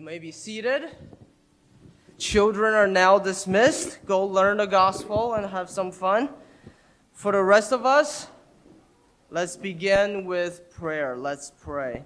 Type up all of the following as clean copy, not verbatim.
You may be seated. Children are now dismissed. Go learn the gospel and have some fun. For the rest of us, let's begin with prayer. Let's pray.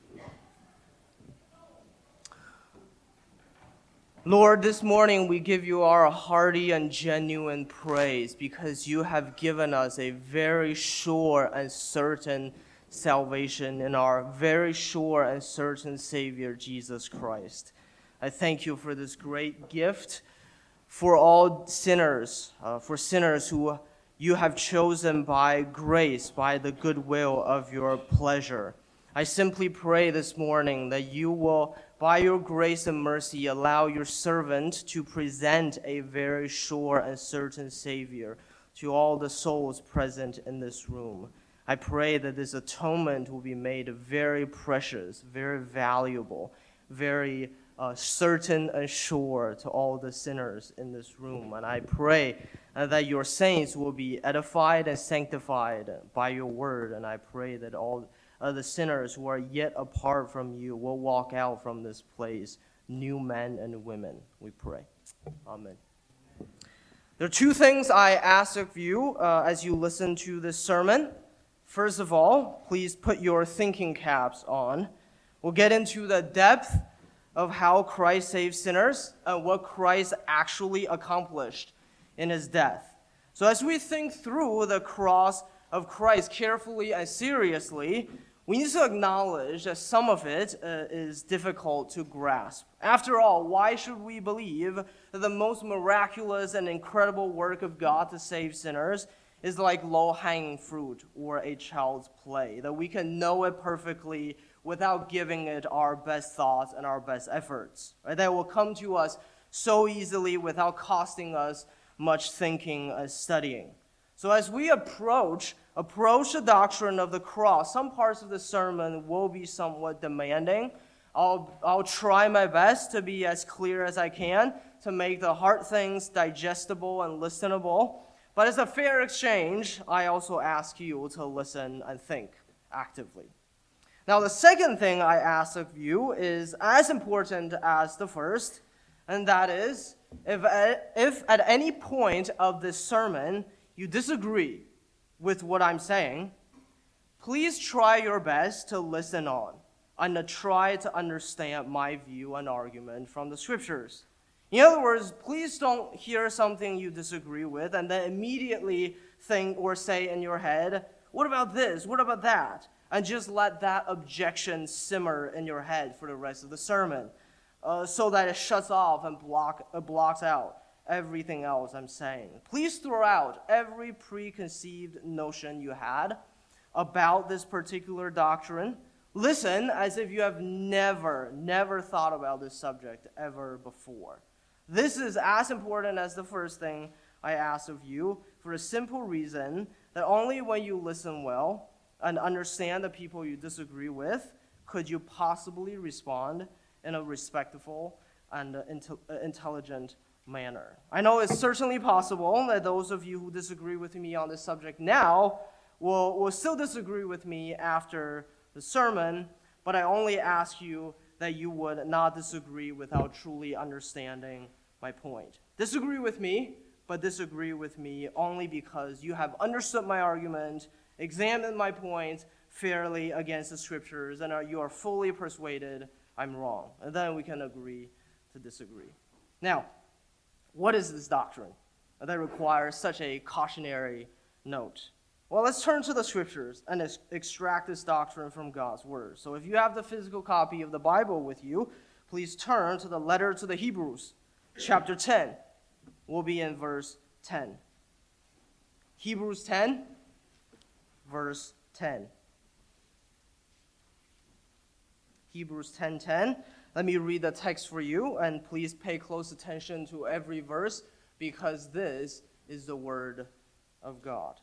Lord, this morning we give you our hearty and genuine praise because you have given us a very sure and certain salvation in our very sure and certain Savior, Jesus Christ. I thank you for this great gift for all sinners, for sinners who you have chosen by grace, by the goodwill of your pleasure. I simply pray this morning that you will, by your grace and mercy, allow your servant to present a very sure and certain Savior to all the souls present in this room. I pray that this atonement will be made very precious, very valuable, very certain and sure to all the sinners in this room. And I pray that your saints will be edified and sanctified by your word. And I pray that all the sinners who are yet apart from you will walk out from this place, new men and women, we pray. Amen. There are two things I ask of you as you listen to this sermon. First of all, please put your thinking caps on. We'll get into the depth of how Christ saves sinners and what Christ actually accomplished in his death. So as we think through the cross of Christ carefully and seriously, we need to acknowledge that some of it is difficult to grasp. After all, why should we believe that the most miraculous and incredible work of God to save sinners is like low-hanging fruit or a child's play, that we can know it perfectly without giving it our best thoughts and our best efforts, right? That will come to us so easily without costing us much thinking and studying. So as we approach the doctrine of the cross, some parts of the sermon will be somewhat demanding. I'll try my best to be as clear as I can to make the hard things digestible and listenable. But as a fair exchange, I also ask you to listen and think actively. Now, the second thing I ask of you is as important as the first, and that is, if at any point of this sermon you disagree with what I'm saying, please try your best to listen on and to try to understand my view and argument from the scriptures. In other words, please don't hear something you disagree with and then immediately think or say in your head, what about this? What about that? And just let that objection simmer in your head for the rest of the sermon so that it shuts off and blocks out everything else I'm saying. Please throw out every preconceived notion you had about this particular doctrine. Listen as if you have never thought about this subject ever before. This is as important as the first thing I ask of you for a simple reason that only when you listen well and understand the people you disagree with could you possibly respond in a respectful and intelligent manner. I know it's certainly possible that those of you who disagree with me on this subject now will still disagree with me after the sermon, but I only ask you that you would not disagree without truly understanding my point. Disagree with me, but disagree with me only because you have understood my argument, examined my point fairly against the scriptures, and you are fully persuaded I'm wrong. And then we can agree to disagree. Now, what is this doctrine that requires such a cautionary note? Well, let's turn to the scriptures and extract this doctrine from God's word. So if you have the physical copy of the Bible with you, please turn to the letter to the Hebrews, chapter 10. We'll be in verse 10. Hebrews 10, verse 10. Hebrews 10:10. Let me read the text for you, and please pay close attention to every verse because this is the word of God.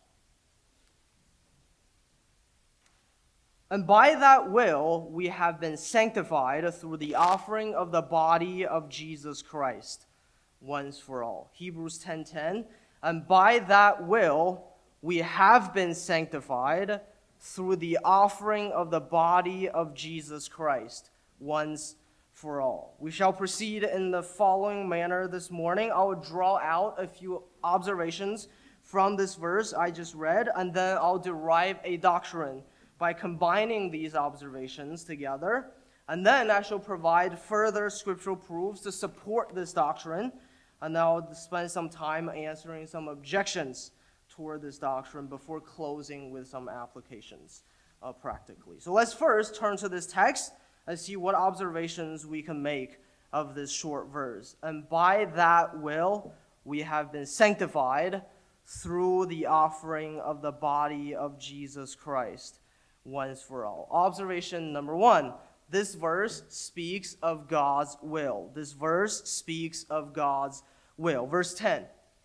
And by that will we have been sanctified through the offering of the body of Jesus Christ once for all. Hebrews 10:10. And by that will we have been sanctified through the offering of the body of Jesus Christ once for all. We shall proceed in the following manner this morning. I will draw out a few observations from this verse I just read, and then I'll derive a doctrine by combining these observations together. And then I shall provide further scriptural proofs to support this doctrine, and then I'll spend some time answering some objections toward this doctrine before closing with some applications practically. So let's first turn to this text and see what observations we can make of this short verse. And by that will, we have been sanctified through the offering of the body of Jesus Christ once for all. Observation number one, this verse speaks of God's will. This verse speaks of God's will. Verse 10.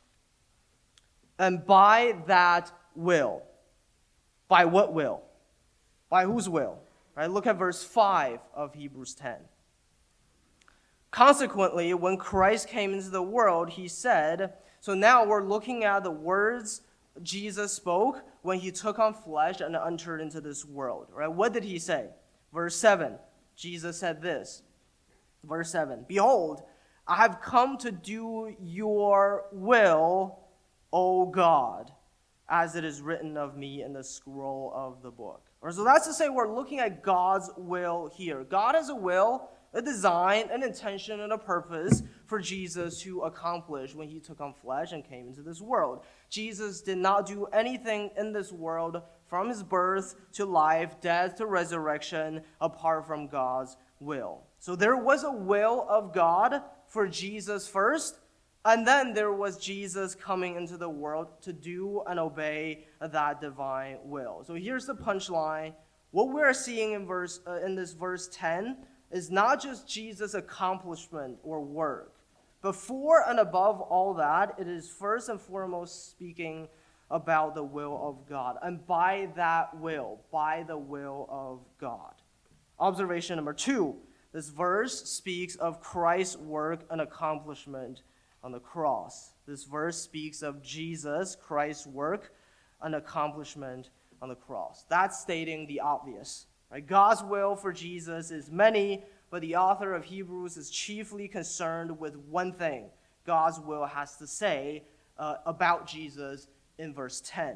And by that will. By what will? By whose will? Right? Look at verse 5 of Hebrews 10. Consequently, when Christ came into the world, he said, so now we're looking at the words Jesus spoke when he took on flesh and entered into this world. Right? What did he say? Verse 7, Jesus said this. Verse 7, behold, I have come to do your will, O God, as it is written of me in the scroll of the book. So that's to say we're looking at God's will here. God has a will, a design, an intention, and a purpose for Jesus to accomplish when he took on flesh and came into this world. Jesus did not do anything in this world from his birth to life, death to resurrection, apart from God's will. So there was a will of God for Jesus first, and then there was Jesus coming into the world to do and obey that divine will. So here's the punchline. What we're seeing in this verse 10 is not just Jesus' accomplishment or work. Before and above all that, it is first and foremost speaking about the will of God. And by that will, by the will of God. Observation number 2, this verse speaks of Christ's work and accomplishment on the cross. This verse speaks of Jesus, Christ's work and accomplishment on the cross. That's stating the obvious. Right? God's will for Jesus is many, but the author of Hebrews is chiefly concerned with one thing God's will has to say about Jesus in verse 10.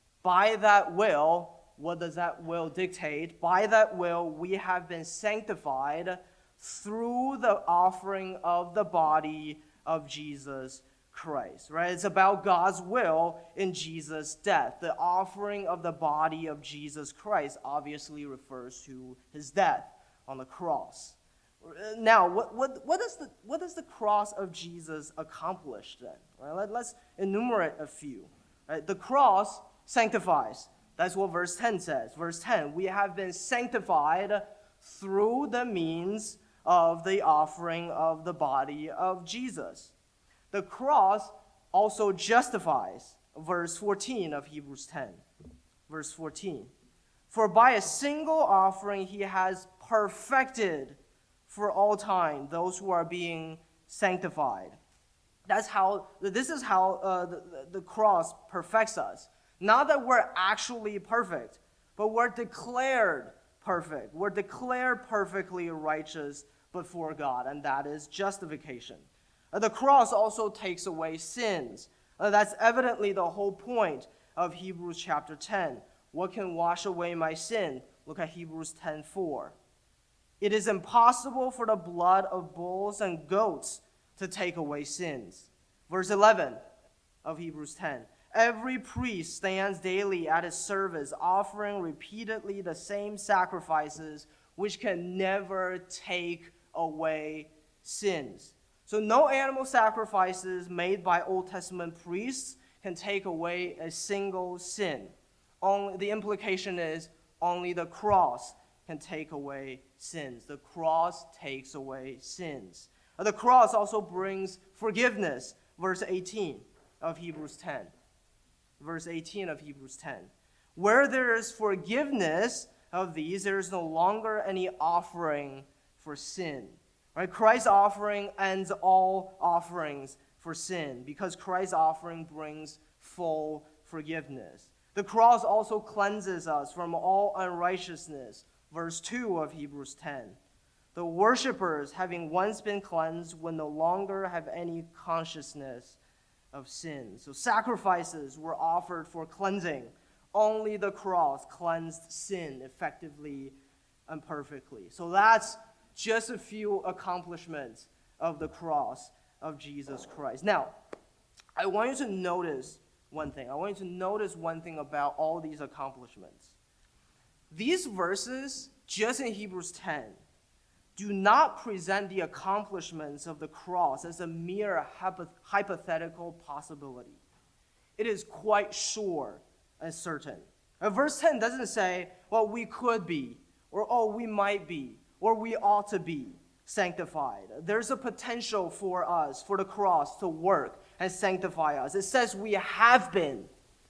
By that will, what does that will dictate? By that will, we have been sanctified through the offering of the body of Jesus Christ, right? It's about God's will in Jesus' death. The offering of the body of Jesus Christ obviously refers to his death on the cross. Now, what does the cross of Jesus accomplish then? Right? Let's enumerate a few. Right? The cross sanctifies. That's what verse 10 says. Verse 10, we have been sanctified through the means of the offering of the body of Jesus. The cross also justifies. Verse 14 of Hebrews 10. Verse 14. For by a single offering he has perfected for all time those who are being sanctified. This is how the cross perfects us. Not that we're actually perfect, but we're declared perfect. We're declared perfectly righteous before God, and that is justification. The cross also takes away sins. That's evidently the whole point of Hebrews chapter 10. What can wash away my sin? Look at Hebrews 10:4. It is impossible for the blood of bulls and goats to take away sins. Verse 11 of Hebrews 10. Every priest stands daily at his service, offering repeatedly the same sacrifices, which can never take away sins. So no animal sacrifices made by Old Testament priests can take away a single sin. The implication is only the cross can take away sins. The cross takes away sins. The cross also brings forgiveness. Verse 18 of Hebrews 10. Verse 18 of Hebrews 10. Where there is forgiveness of these, there is no longer any offering for sin. Right? Christ's offering ends all offerings for sin because Christ's offering brings full forgiveness. The cross also cleanses us from all unrighteousness. Verse 2 of Hebrews 10. The worshippers, having once been cleansed, will no longer have any consciousness of sin. So sacrifices were offered for cleansing. Only the cross cleansed sin effectively and perfectly. So that's just a few accomplishments of the cross of Jesus Christ. Now, I want you to notice one thing. I want you to notice one thing about all these accomplishments. These verses, just in Hebrews 10, do not present the accomplishments of the cross as a mere hypothetical possibility. It is quite sure and certain. Verse 10 doesn't say, well, we could be, or oh, we might be, or we ought to be sanctified. There's a potential for us, for the cross to work and sanctify us. It says we have been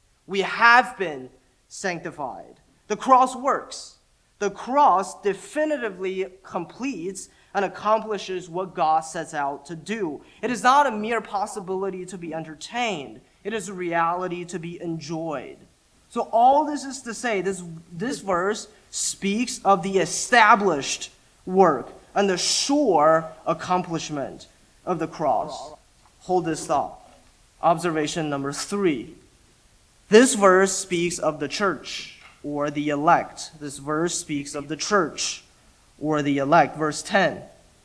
sanctified. The cross works. The cross definitively completes and accomplishes what God sets out to do. It is not a mere possibility to be entertained. It is a reality to be enjoyed. So all this is to say, this verse speaks of the established work and the sure accomplishment of the cross. Hold this thought. Observation number 3. This verse speaks of the church or the elect. This verse speaks of the church or the elect. Verse 10.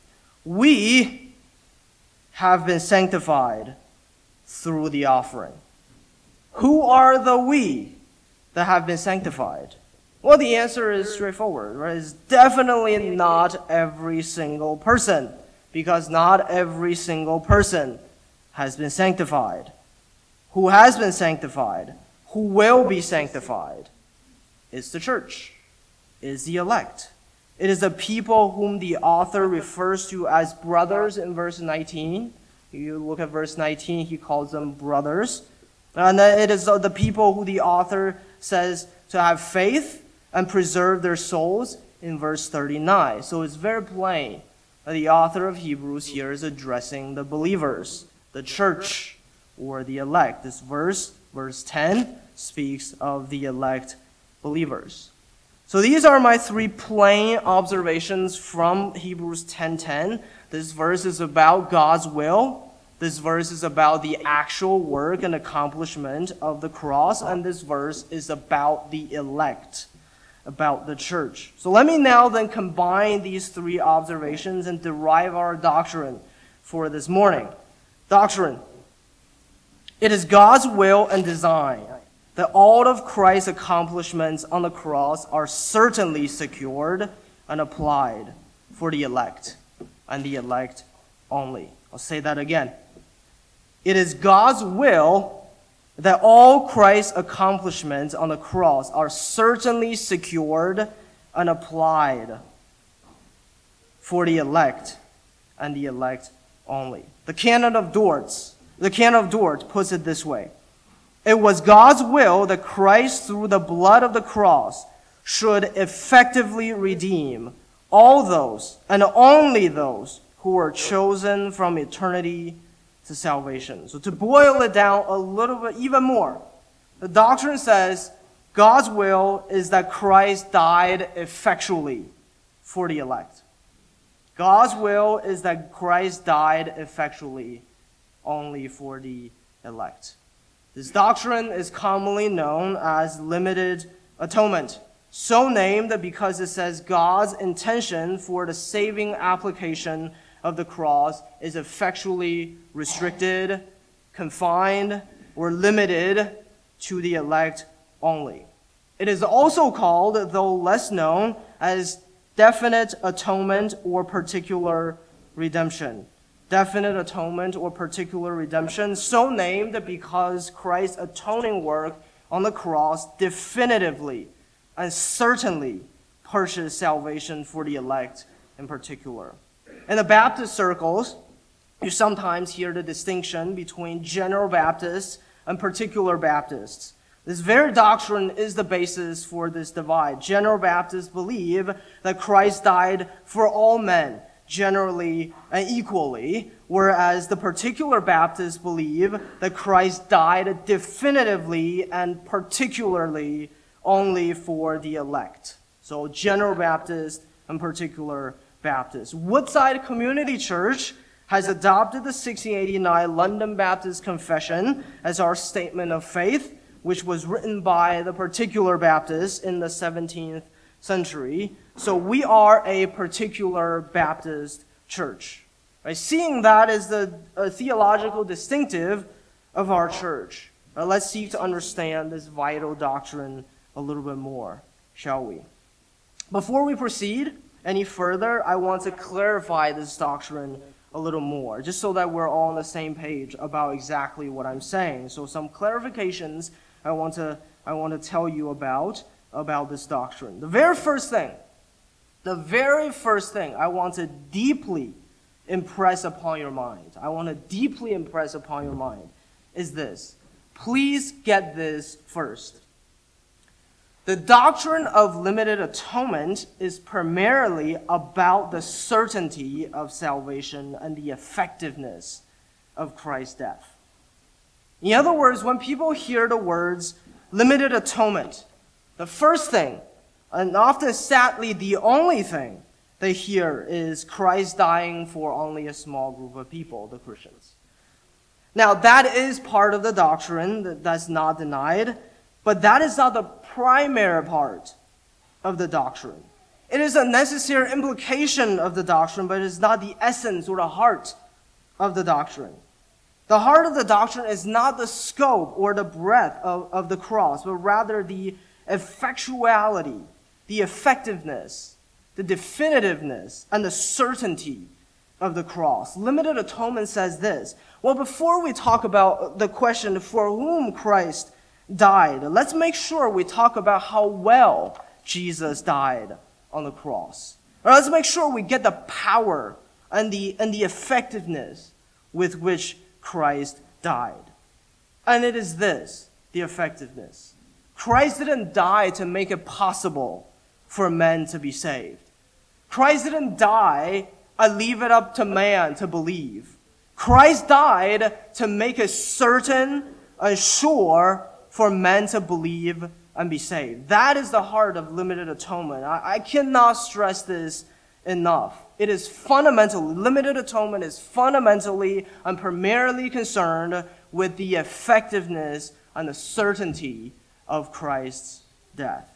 We have been sanctified through the offering. Who are the we that have been sanctified? Well, the answer is straightforward, right? It's definitely not every single person, because not every single person has been sanctified. Who has been sanctified, who will be sanctified, is the church, is the elect. It is the people whom the author refers to as brothers in verse 19. You look at verse 19, he calls them brothers. And it is the people who the author says to have faith and preserve their souls in verse 39. So it's very plain that the author of Hebrews here is addressing the believers, the church, or the elect. This verse 10, speaks of the elect believers. So these are my 3 plain observations from Hebrews 10:10. This verse is about God's will. This verse is about the actual work and accomplishment of the cross. And this verse is about the elect, about the church. So let me now then combine these 3 observations and derive our doctrine for this morning. Doctrine. It is God's will and design that all of Christ's accomplishments on the cross are certainly secured and applied for the elect, and the elect only. I'll say that again. It is God's will that all Christ's accomplishments on the cross are certainly secured and applied for the elect, and the elect only. The Canon of Dort puts it this way. It was God's will that Christ, through the blood of the cross, should effectively redeem all those and only those who were chosen from eternity to salvation. So to boil it down a little bit even more, the doctrine says God's will is that Christ died effectually for the elect. God's will is that Christ died effectually only for the elect. This doctrine is commonly known as limited atonement, so named because it says God's intention for the saving application of the cross is effectually restricted, confined, or limited to the elect only. It is also called, though less known, as definite atonement or particular redemption. Definite atonement or particular redemption, so named because Christ's atoning work on the cross definitively and certainly purchased salvation for the elect in particular. In the Baptist circles, you sometimes hear the distinction between general Baptists and particular Baptists. This very doctrine is the basis for this divide. General Baptists believe that Christ died for all men, generally and equally, whereas the particular Baptists believe that Christ died definitively and particularly only for the elect. So general Baptist and particular Baptist. Woodside Community Church has adopted the 1689 London Baptist Confession as our statement of faith, which was written by the particular Baptists in the 17th century. So we are a particular Baptist church. Right? Seeing that as the theological distinctive of our church, let's seek to understand this vital doctrine a little bit more, shall we? Before we proceed any further, I want to clarify this doctrine a little more, just so that we're all on the same page about exactly what I'm saying. So some clarifications I want to tell you about this doctrine. The very first thing I want to deeply impress upon your mind, is this. Please get this first. The doctrine of limited atonement is primarily about the certainty of salvation and the effectiveness of Christ's death. In other words, when people hear the words limited atonement, the first thing, and often sadly the only thing they hear, is Christ dying for only a small group of people, the Christians. Now, that is part of the doctrine, that's not denied, but that is not the primary part of the doctrine. It is a necessary implication of the doctrine, but it is not the essence or the heart of the doctrine. The heart of the doctrine is not the scope or the breadth of the cross, but rather the effectuality, the effectiveness, the definitiveness, and the certainty of the cross. Limited atonement says this. Well, before we talk about the question for whom Christ died, let's make sure we talk about how well Jesus died on the cross. Or let's make sure we get the power and the effectiveness with which Christ died. And it is this, the effectiveness. Christ didn't die to make it possible for men to be saved. Christ didn't die and leave it up to man to believe. Christ died to make it certain and sure for men to believe and be saved. That is the heart of limited atonement. I cannot stress this enough. It is fundamentally, limited atonement is fundamentally and primarily concerned with the effectiveness and the certainty of Christ's death.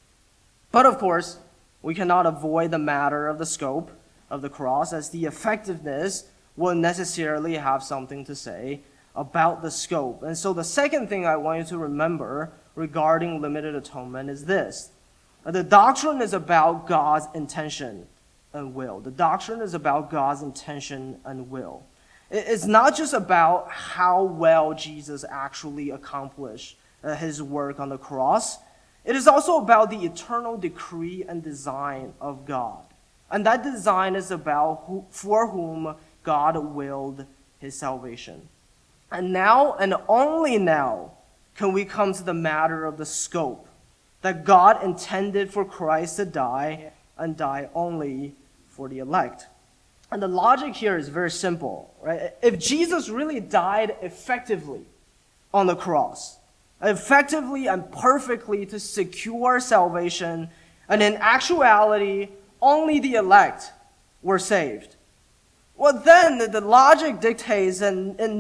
But of course, we cannot avoid the matter of the scope of the cross, as the effectiveness will necessarily have something to say about the scope. And so the second thing I want you to remember regarding limited atonement is this. The doctrine is about God's intention and will. The doctrine is about God's intention and will. It's not just about how well Jesus actually accomplished his work on the cross. It is also about the eternal decree and design of God. And that design is about for whom God willed his salvation. And now, and only now, can we come to the matter of the scope, that God intended for Christ to die and die only for the elect. And the logic here is very simple, right? If Jesus really died effectively on the cross, effectively and perfectly to secure salvation, and in actuality, only the elect were saved, well, then the logic dictates, and it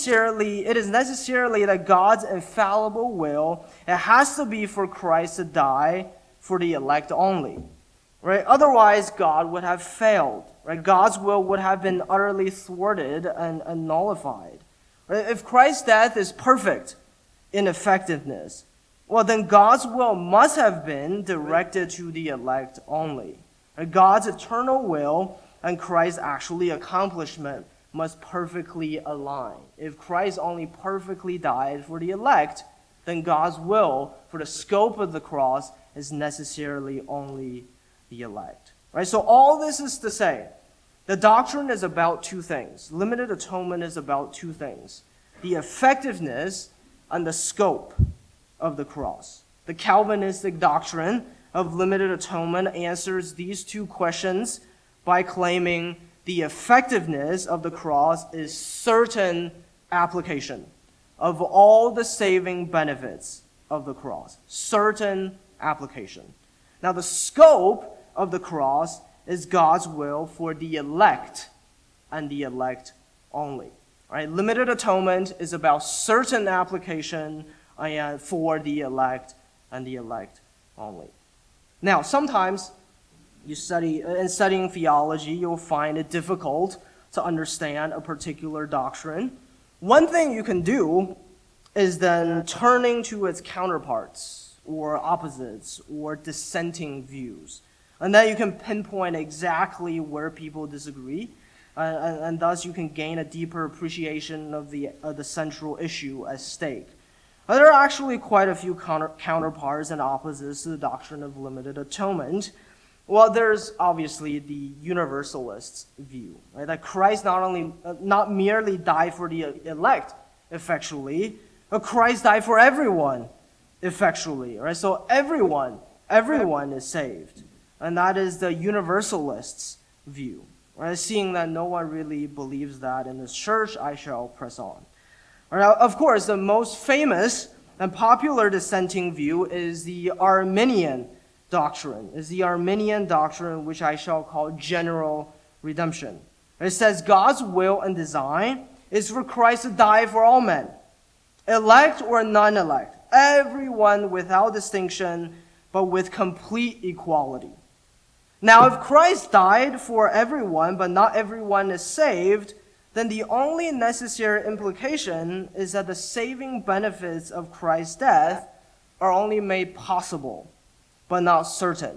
is necessarily that God's infallible will, it has to be for Christ to die for the elect only, right? Otherwise, God would have failed, right? God's will would have been utterly thwarted and nullified. Right? If Christ's death is perfect in effectiveness, well, then God's will must have been directed to the elect only. Right? God's eternal will and Christ's actually accomplishment must perfectly align. If Christ only perfectly died for the elect, then God's will for the scope of the cross is necessarily only the elect. Right? So all this is to say, the doctrine is about two things. Limited atonement is about two things: the effectiveness and the scope of the cross. The Calvinistic doctrine of limited atonement answers these two questions by claiming the effectiveness of the cross is certain application of all the saving benefits of the cross. Certain application. Now, the scope of the cross is God's will for the elect and the elect only. Right? Limited atonement is about certain application for the elect and the elect only. Now, sometimes in studying theology, you'll find it difficult to understand a particular doctrine. One thing you can do is then turning to its counterparts or opposites or dissenting views. And then you can pinpoint exactly where people disagree, and thus you can gain a deeper appreciation of the central issue at stake. There are actually quite a few counterparts and opposites to the doctrine of limited atonement. Well, there's obviously the universalist view, right? That Christ not merely died for the elect effectually, but Christ died for everyone effectually, right? So everyone is saved. And that is the universalist's view. Right? Seeing that no one really believes that in this church, I shall press on. Now, of course, the most famous and popular dissenting view is the Arminian doctrine, which I shall call general redemption. It says God's will and design is for Christ to die for all men, elect or non-elect, everyone without distinction, but with complete equality. Now, if Christ died for everyone, but not everyone is saved, then the only necessary implication is that the saving benefits of Christ's death are only made possible, but not certain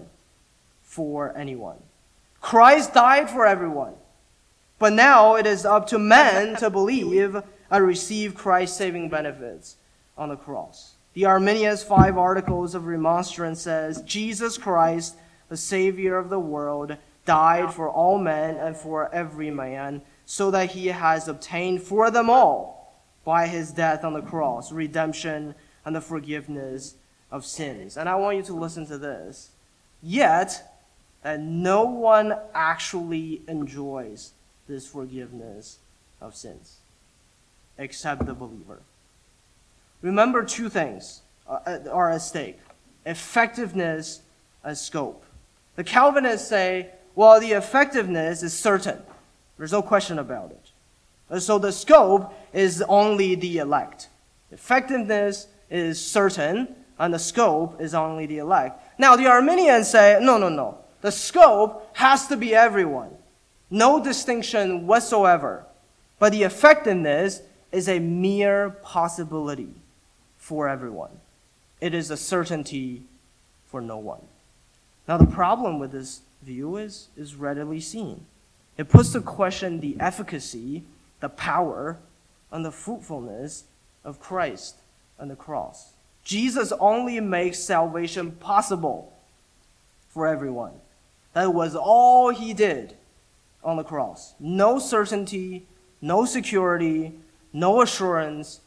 for anyone. Christ died for everyone, but now it is up to men to believe and receive Christ's saving benefits on the cross. The Arminian's 5 articles of remonstrance says, Jesus Christ, the Savior of the world, died for all men and for every man, so that he has obtained for them all, by his death on the cross, redemption and the forgiveness of sins. And I want you to listen to this. Yet, that no one actually enjoys this forgiveness of sins, except the believer. Remember, 2 things are at stake: effectiveness and scope. The Calvinists say, well, the effectiveness is certain. There's no question about it. And so the scope is only the elect. Effectiveness is certain, and the scope is only the elect. Now, the Arminians say, no. The scope has to be everyone. No distinction whatsoever. But the effectiveness is a mere possibility for everyone. It is a certainty for no one. Now, the problem with this view is readily seen. It puts to question the efficacy, the power, and the fruitfulness of Christ and the cross. Jesus only makes salvation possible for everyone. That was all he did on the cross. No certainty, no security, no assurance,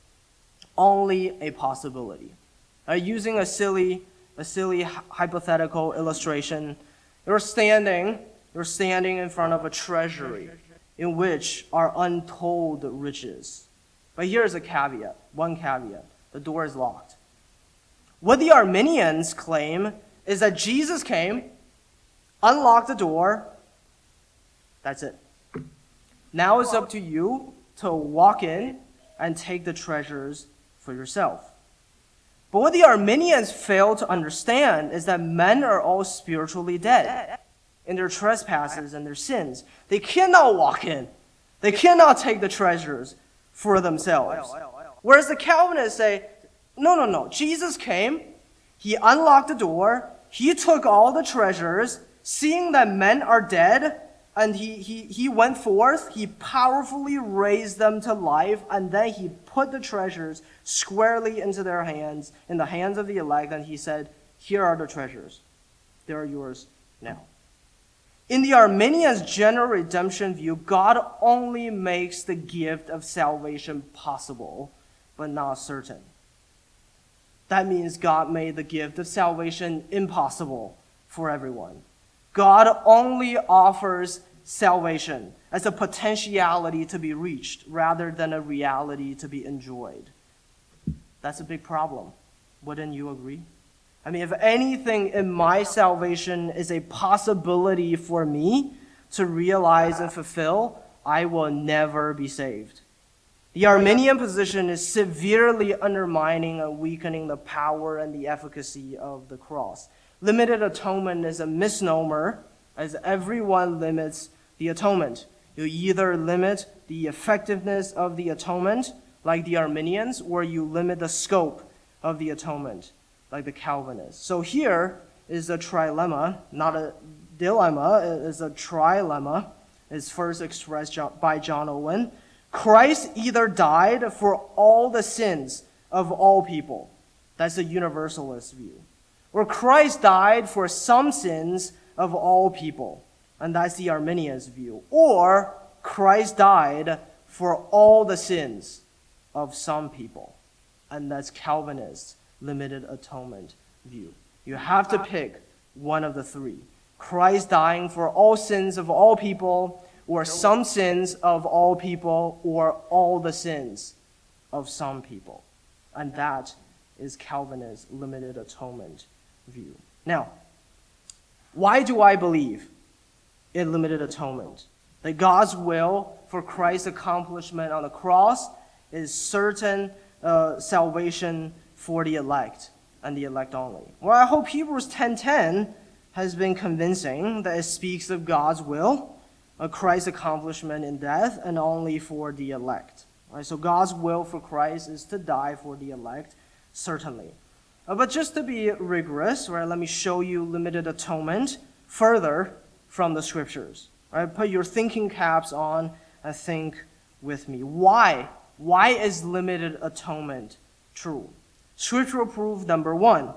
only a possibility. Using a silly hypothetical illustration, you're standing in front of a treasury in which are untold riches. But here's a caveat, one caveat. The door is locked. What the Arminians claim is that Jesus came, unlocked the door, that's it. Now it's up to you to walk in and take the treasures for yourself. But what the Arminians fail to understand is that men are all spiritually dead in their trespasses and their sins. They cannot walk in. They cannot take the treasures for themselves. Whereas the Calvinists say, no. Jesus came, he unlocked the door, he took all the treasures, seeing that men are dead, and he went forth, he powerfully raised them to life, and then he put the treasures squarely into their hands, in the hands of the elect, and he said, here are the treasures. They are yours now. In the Arminians' general redemption view, God only makes the gift of salvation possible, but not certain. That means God made the gift of salvation impossible for everyone. God only offers salvation as a potentiality to be reached rather than a reality to be enjoyed. That's a big problem. Wouldn't you agree? I mean, if anything in my salvation is a possibility for me to realize and fulfill, I will never be saved. The Arminian position is severely undermining and weakening the power and the efficacy of the cross. Limited atonement is a misnomer, as everyone limits the atonement. You either limit the effectiveness of the atonement, like the Arminians, or you limit the scope of the atonement, like the Calvinists. So here is a trilemma, not a dilemma, it is a trilemma. It's first expressed by John Owen. Christ either died for all the sins of all people. That's the universalist view. Or Christ died for some sins of all people. And that's the Arminian's view. Or Christ died for all the sins of some people. And that's Calvinist limited atonement view. You have to pick one of the three. Christ dying for all sins of all people, or some sins of all people, or all the sins of some people. And that is Calvinist limited atonement view. Now, why do I believe in limited atonement? That God's will for Christ's accomplishment on the cross is certain salvation for the elect, and the elect only. Well, I hope Hebrews 10:10 has been convincing that it speaks of God's will, of Christ's accomplishment in death, and only for the elect. Right? So God's will for Christ is to die for the elect, certainly. But just to be rigorous, right, let me show you limited atonement further from the scriptures. Right? Put your thinking caps on and think with me. Why? Why is limited atonement true? Scriptural proof number one,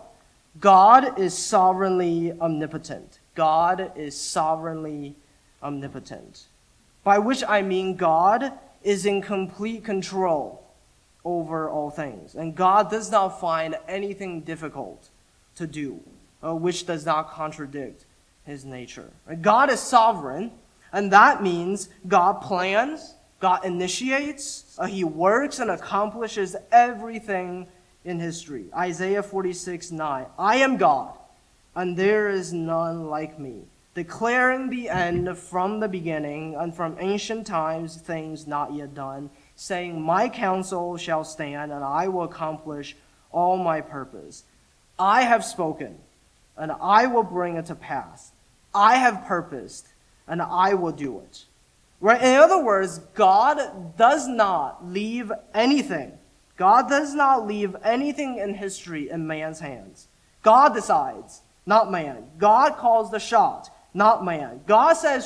God is sovereignly omnipotent. God is sovereignly omnipotent. By which I mean God is in complete control over all things. And God does not find anything difficult to do, which does not contradict his nature. God is sovereign, and that means God plans, God initiates, he works and accomplishes everything in history. Isaiah 46:9. I am God, and there is none like me, declaring the end from the beginning, and from ancient times things not yet done, saying, my counsel shall stand, and I will accomplish all my purpose. I have spoken, and I will bring it to pass. I have purposed, and I will do it. Right? In other words, God does not leave anything. God does not leave anything in history in man's hands. God decides, not man. God calls the shot, not man. God says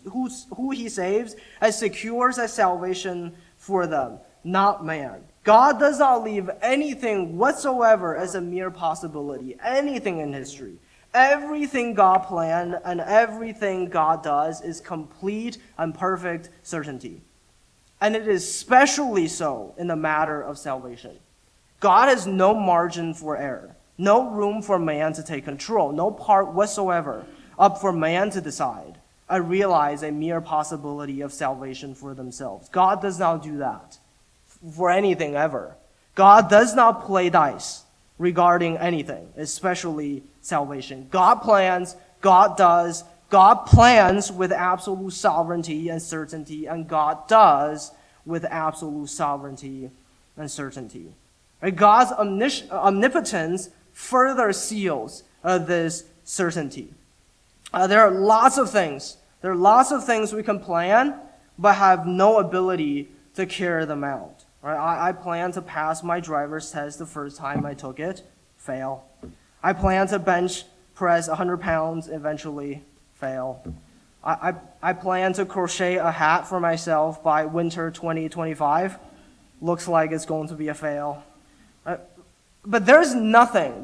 who he saves and secures a salvation for them, not man. God does not leave anything whatsoever as a mere possibility, anything in history. Everything God planned and everything God does is complete and perfect certainty. And it is especially so in the matter of salvation. God has no margin for error, no room for man to take control, no part whatsoever up for man to decide and realize a mere possibility of salvation for themselves. God does not do that for anything ever. God does not play dice regarding anything, especially salvation. God plans, God does, God plans with absolute sovereignty and certainty, and God does with absolute sovereignty and certainty. Right? God's omnipotence further seals this certainty. There are lots of things. There are lots of things we can plan, but have no ability to carry them out. Right? I plan to pass my driver's test the first time I took it, fail. I plan to bench press 100 pounds, eventually fail. I plan to crochet a hat for myself by winter 2025. Looks like it's going to be a fail. But there is nothing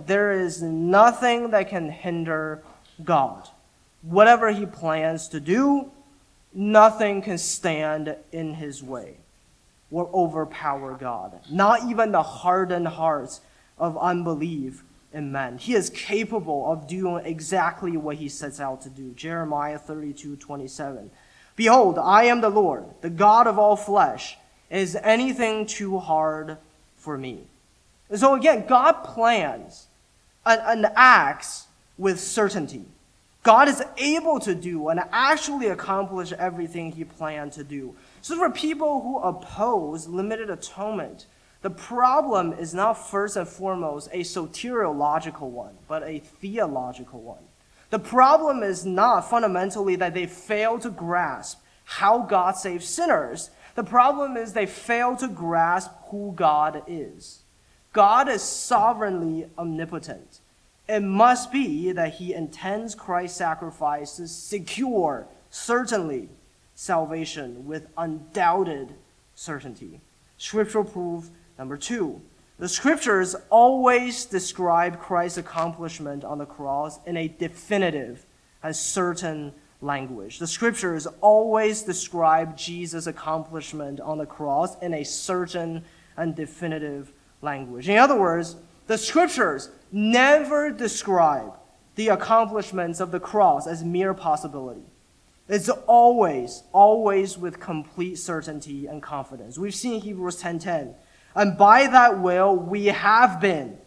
that can hinder God. Whatever he plans to do, nothing can stand in his way or overpower God. Not even the hardened hearts of unbelief in men. He is capable of doing exactly what he sets out to do. Jeremiah 32:27. Behold, I am the Lord, the God of all flesh. Is anything too hard for me? And so again, God plans, and acts with certainty. God is able to do and actually accomplish everything he planned to do. So for people who oppose limited atonement, the problem is not first and foremost a soteriological one, but a theological one. The problem is not fundamentally that they fail to grasp how God saves sinners. The problem is they fail to grasp who God is. God is sovereignly omnipotent. It must be that he intends Christ's sacrifice to secure, certainly, salvation with undoubted certainty. Scriptural proof number 2. The scriptures always describe Christ's accomplishment on the cross in a definitive and certain language. The scriptures always describe Jesus' accomplishment on the cross in a certain and definitive language. In other words, the scriptures never describe the accomplishments of the cross as mere possibility. It's always with complete certainty and confidence. We've seen Hebrews 10:10. And by that will we have been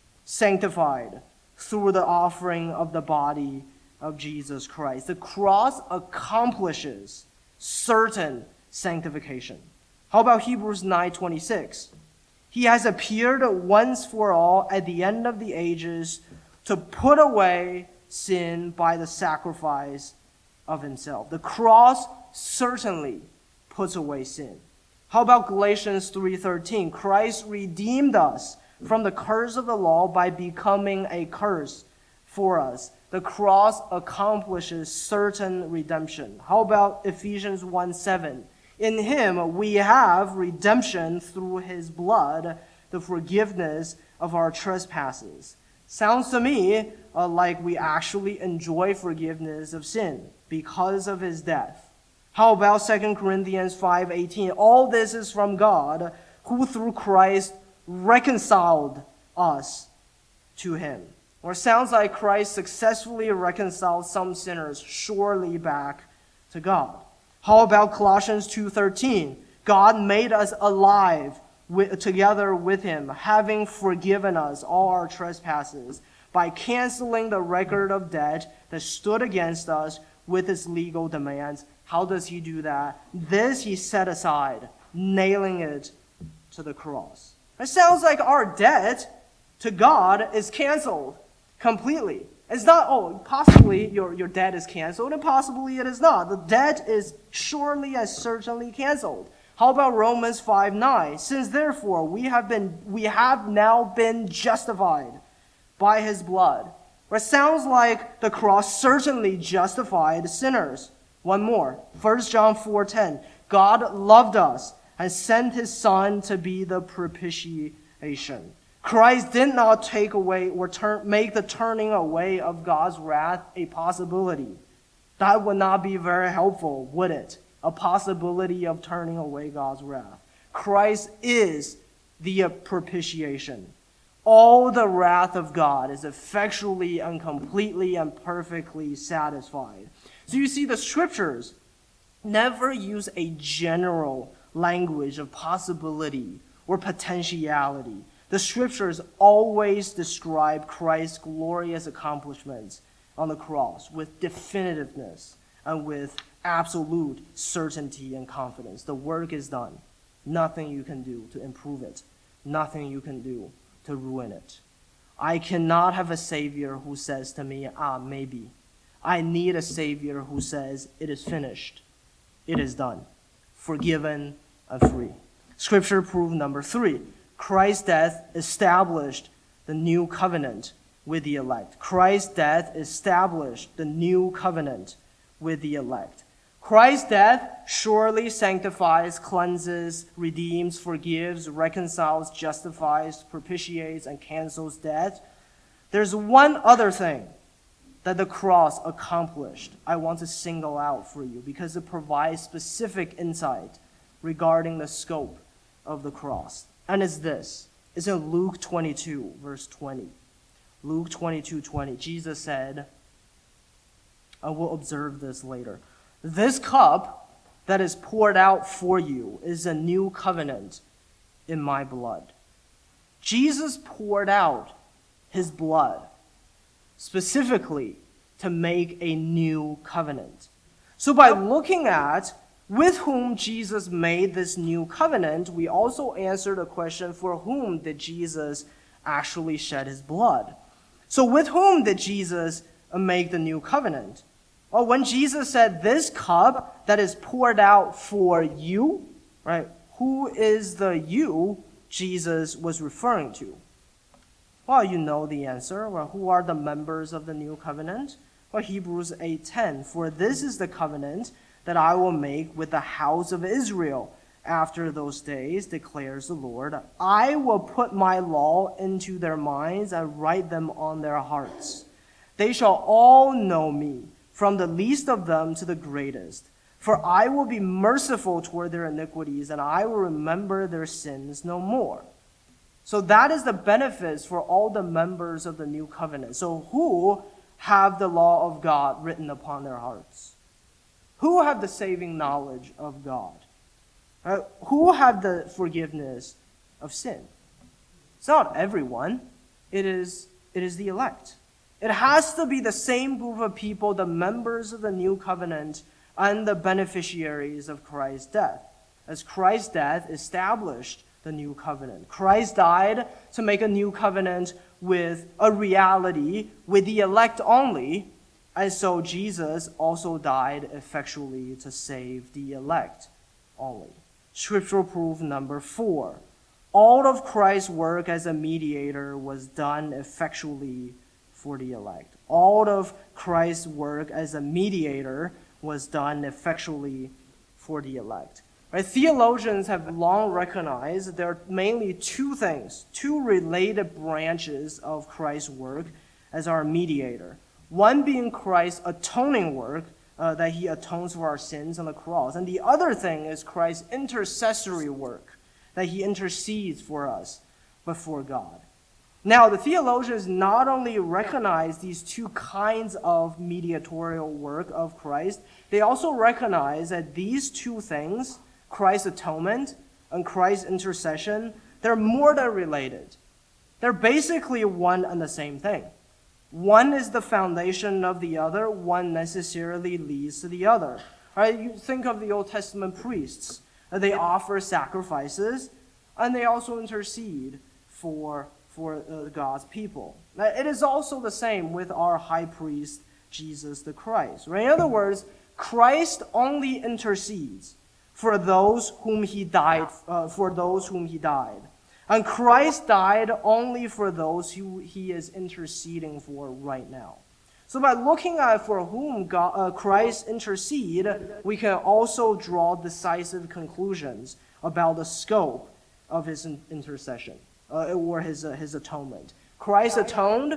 sanctified through the offering of the body of Jesus Christ. The cross accomplishes certain sanctification. How about Hebrews 9:26? He has appeared once for all at the end of the ages to put away sin by the sacrifice of himself. The cross certainly puts away sin. How about Galatians 3:13? Christ redeemed us from the curse of the law by becoming a curse for us. The cross accomplishes certain redemption. How about Ephesians 1:7? In him we have redemption through his blood, the forgiveness of our trespasses. Sounds to me like we actually enjoy forgiveness of sin because of his death. How about 2 Corinthians 5:18? All this is from God, who through Christ reconciled us to him. Or it sounds like Christ successfully reconciled some sinners surely back to God. How about Colossians 2:13? God made us alive together with him, having forgiven us all our trespasses by canceling the record of debt that stood against us with its legal demands. How does he do that? This he set aside, nailing it to the cross. It sounds like our debt to God is canceled completely. It's not, possibly your debt is canceled, and possibly it is not. The debt is surely and certainly canceled. How about Romans 5:9? Since therefore we have now been justified by his blood. It sounds like the cross certainly justified sinners. One more, 1 John 4:10. God loved us and sent his Son to be the propitiation. Christ did not take away or make the turning away of God's wrath a possibility. That would not be very helpful, would it? A possibility of turning away God's wrath. Christ is the propitiation. All the wrath of God is effectually and completely and perfectly satisfied. So you see, the scriptures never use a general language of possibility or potentiality. The scriptures always describe Christ's glorious accomplishments on the cross with definitiveness and with absolute certainty and confidence. The work is done. Nothing you can do to improve it. Nothing you can do to ruin it. I cannot have a Savior who says to me, maybe. I need a Savior who says, it is finished. It is done. Forgiven and free. Scripture proof number 3. Christ's death established the new covenant with the elect. Christ's death established the new covenant with the elect. Christ's death surely sanctifies, cleanses, redeems, forgives, reconciles, justifies, propitiates, and cancels debt. There's one other thing that the cross accomplished I want to single out for you because it provides specific insight regarding the scope of the cross. And it's this. It's in Luke 22, verse 20. Luke 22:20. Jesus said, I will observe this later. This cup that is poured out for you is a new covenant in my blood. Jesus poured out his blood specifically to make a new covenant. So by looking at with whom Jesus made this new covenant, we also answer the question, for whom did Jesus actually shed his blood? So with whom did Jesus make the new covenant? Well, when Jesus said, this cup that is poured out for you, right? Who is the you Jesus was referring to? Well, you know the answer. Well, who are the members of the new covenant? Well, Hebrews 8:10, for this is the covenant that I will make with the house of Israel after those days, declares the Lord. I will put my law into their minds and write them on their hearts. They shall all know me, from the least of them to the greatest. For I will be merciful toward their iniquities, and I will remember their sins no more. So that is the benefits for all the members of the new covenant. So who have the law of God written upon their hearts? Who have the saving knowledge of God? Who have the forgiveness of sin? It's not everyone. It is the elect. It has to be the same group of people, the members of the new covenant and the beneficiaries of Christ's death. As Christ's death established the new covenant. Christ died to make a new covenant with a reality, with the elect only, and so Jesus also died effectually to save the elect only. Scriptural proof number 4. All of Christ's work as a mediator was done effectually for the elect. All of Christ's work as a mediator was done effectually for the elect. Right? Theologians have long recognized there are mainly two things, two related branches of Christ's work as our mediator. One being Christ's atoning work, that he atones for our sins on the cross. And the other thing is Christ's intercessory work, that he intercedes for us before God. Now, the theologians not only recognize these two kinds of mediatorial work of Christ, they also recognize that these two things, Christ's atonement and Christ's intercession, they're more than related. They're basically one and the same thing. One is the foundation of the other. One necessarily leads to the other. Right? You think of the Old Testament priests. They offer sacrifices, and they also intercede for God's people. It is also the same with our high priest, Jesus the Christ. Right? In other words, Christ only intercedes for those whom he died, And Christ died only for those who he is interceding for right now. So by looking at for whom Christ intercede, we can also draw decisive conclusions about the scope of his intercession or his atonement. Christ atoned.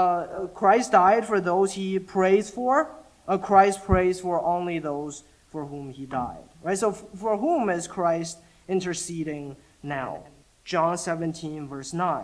Christ died for those he prays for. Christ prays for only those for whom he died. Right. So for whom is Christ interceding now? John 17, verse 9.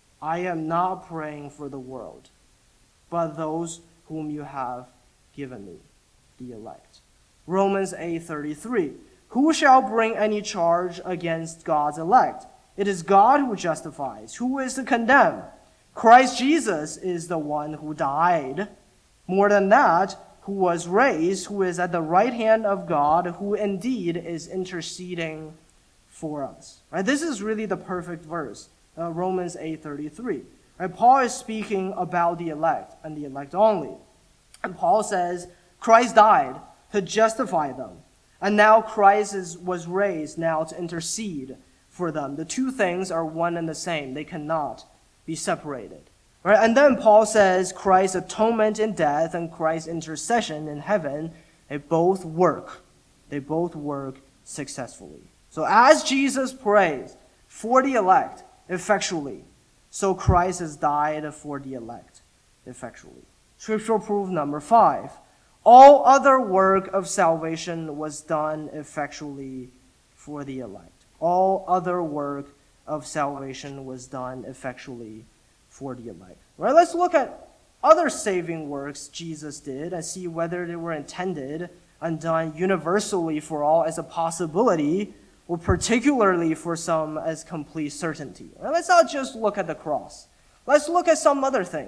I am not praying for the world, but those whom you have given me, the elect. Romans 8:33. Who shall bring any charge against God's elect? It is God who justifies. Who is to condemn? Christ Jesus is the one who died. More than that, who was raised, who is at the right hand of God, who indeed is interceding for us. Right? This is really the perfect verse, Romans 8:33. Right? Paul is speaking about the elect and the elect only. And Paul says, Christ died to justify them. And now Christ was raised now to intercede for them. The two things are one and the same. They cannot be separated. Right? And then Paul says Christ's atonement in death and Christ's intercession in heaven, they both work. They both work successfully. So as Jesus prays for the elect effectually, so Christ has died for the elect effectually. Scriptural proof number 5. All other work of salvation was done effectually for the elect. All other work of salvation was done effectually for the elect. Right? Let's look at other saving works Jesus did and see whether they were intended and done universally for all as a possibility, or particularly for some as complete certainty. Right? Let's not just look at the cross. Let's look at some other things.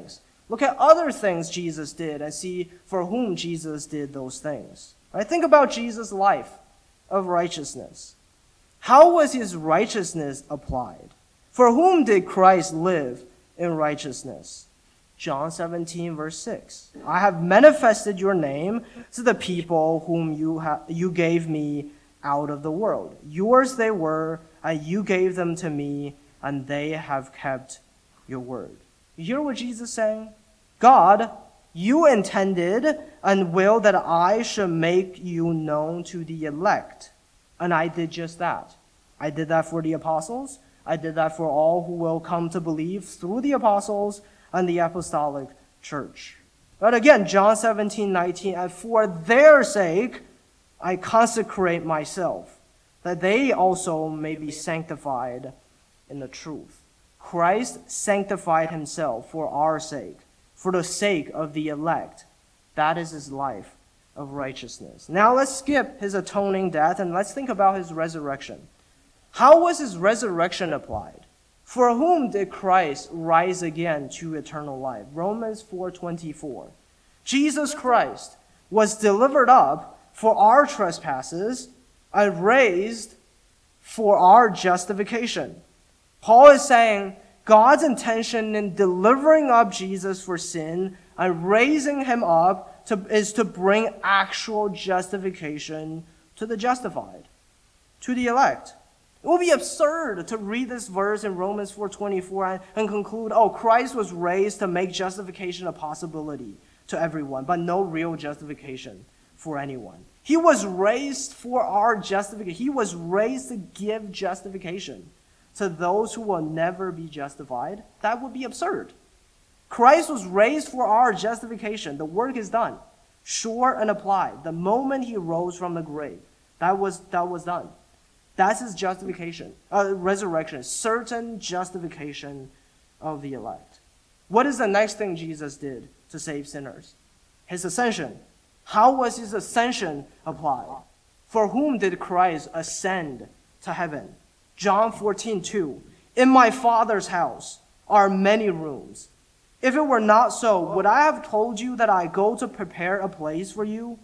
Look at other things Jesus did and see for whom Jesus did those things. Right? Think about Jesus' life of righteousness. How was his righteousness applied? For whom did Christ live in righteousness? John 17, verse 6. I have manifested your name to the people whom you gave me out of the world. Yours they were, and you gave them to me, and they have kept your word. You hear what Jesus is saying? God, you intended and willed that I should make you known to the elect. And I did just that. I did that for the apostles. I did that for all who will come to believe through the apostles and the apostolic church. But again, John 17:19, and for their sake I consecrate myself, that they also may be sanctified in the truth. Christ sanctified himself for our sake, for the sake of the elect. That is his life of righteousness. Now let's skip his atoning death and let's think about his resurrection. How was his resurrection applied? For whom did Christ rise again to eternal life? Romans 4:24. Jesus Christ was delivered up for our trespasses and raised for our justification. Paul is saying God's intention in delivering up Jesus for sin and raising him up is to bring actual justification to the justified, to the elect. It would be absurd to read this verse in Romans 4:24 and conclude, oh, Christ was raised to make justification a possibility to everyone, but no real justification for anyone. He was raised for our justification. He was raised to give justification to those who will never be justified. That would be absurd. Christ was raised for our justification. The work is done, sure and applied. The moment he rose from the grave, that was done. That's his justification, resurrection, certain justification of the elect. What is the next thing Jesus did to save sinners? His ascension. How was his ascension applied? For whom did Christ ascend to heaven? John 14:2. In my Father's house are many rooms. If it were not so, would I have told you that I go to prepare a place for you?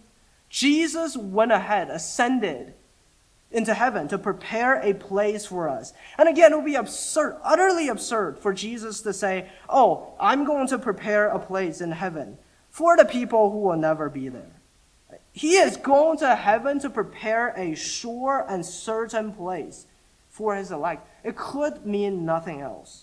Jesus went ahead, ascended into heaven to prepare a place for us. And again, it would be absurd, utterly absurd for Jesus to say, oh, I'm going to prepare a place in heaven for the people who will never be there. He is going to heaven to prepare a sure and certain place for his elect. It could mean nothing else.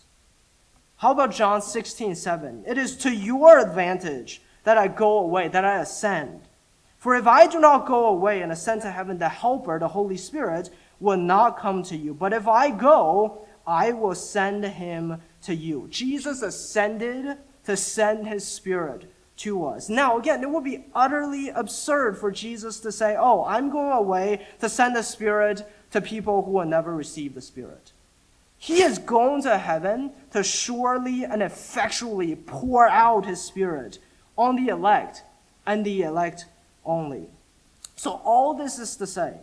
How about John 16:7? It is to your advantage that I go away, that I ascend. For if I do not go away and ascend to heaven, the Helper, the Holy Spirit, will not come to you. But if I go, I will send him to you. Jesus ascended to send his Spirit to us. Now, again, it would be utterly absurd for Jesus to say, oh, I'm going away to send the Spirit to people who will never receive the Spirit. He is going to heaven to surely and effectually pour out his Spirit on the elect and the elect only. So all this is to say,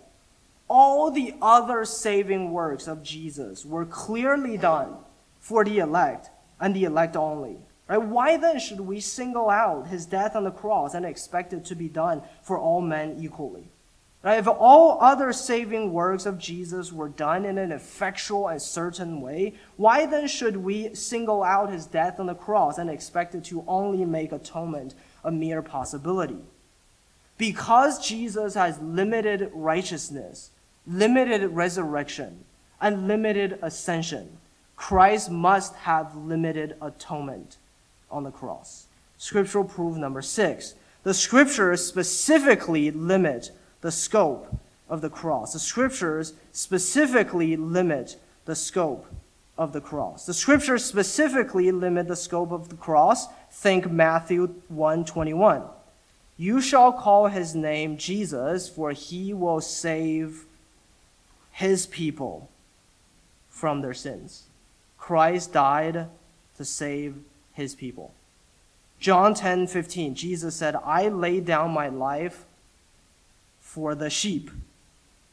all the other saving works of Jesus were clearly done for the elect and the elect only. Right? Why then should we single out his death on the cross and expect it to be done for all men equally? Right? If all other saving works of Jesus were done in an effectual and certain way, why then should we single out his death on the cross and expect it to only make atonement a mere possibility? Because Jesus has limited righteousness, limited resurrection, and limited ascension, Christ must have limited atonement on the cross. Scriptural proof number 6. The scriptures specifically limit the scope of the cross. The scriptures specifically limit the scope of the cross. The scriptures specifically limit the scope of the cross. Think Matthew 1:21. You shall call his name Jesus, for he will save his people from their sins. Christ died to save his people. John 10:15, Jesus said, I lay down my life for the sheep.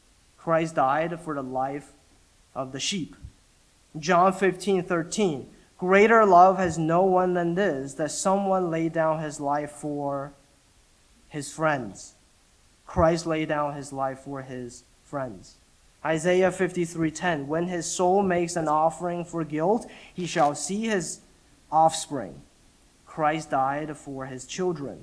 Christ died for the life of the sheep. John 15:13, Greater love has no one than this, that someone lay down his life for his friends. Christ laid down his life for his friends. Isaiah 53:10, when his soul makes an offering for guilt, he shall see his offspring. Christ died for his children.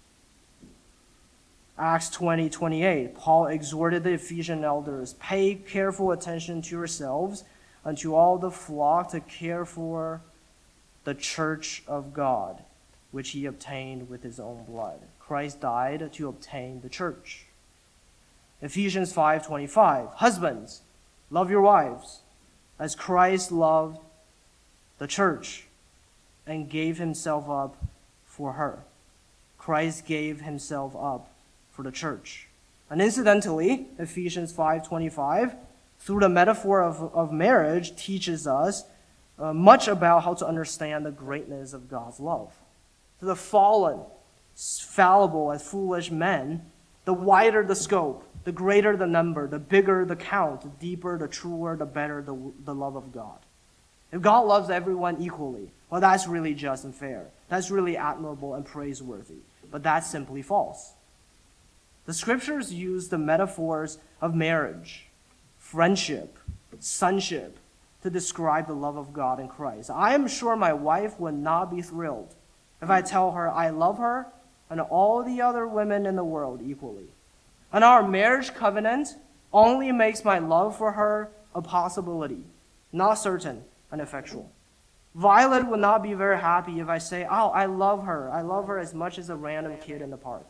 Acts 20:28, Paul exhorted the Ephesian elders, pay careful attention to yourselves and to all the flock to care for the church of God, which he obtained with his own blood. Christ died to obtain the church. Ephesians 5:25, husbands, love your wives as Christ loved the church and gave himself up for her. Christ gave himself up for the church. And incidentally, Ephesians 5:25, through the metaphor of marriage, teaches us much about how to understand the greatness of God's love. To the fallen, fallible, and foolish men, the wider the scope, the greater the number, the bigger the count, the deeper, the truer, the better the love of God. If God loves everyone equally, well, that's really just and fair. That's really admirable and praiseworthy. But that's simply false. The scriptures use the metaphors of marriage, friendship, sonship to describe the love of God in Christ. I am sure my wife would not be thrilled if I tell her I love her and all the other women in the world equally. And our marriage covenant only makes my love for her a possibility, not certain and effectual. Violet would not be very happy if I say, oh, I love her. I love her as much as a random kid in the park.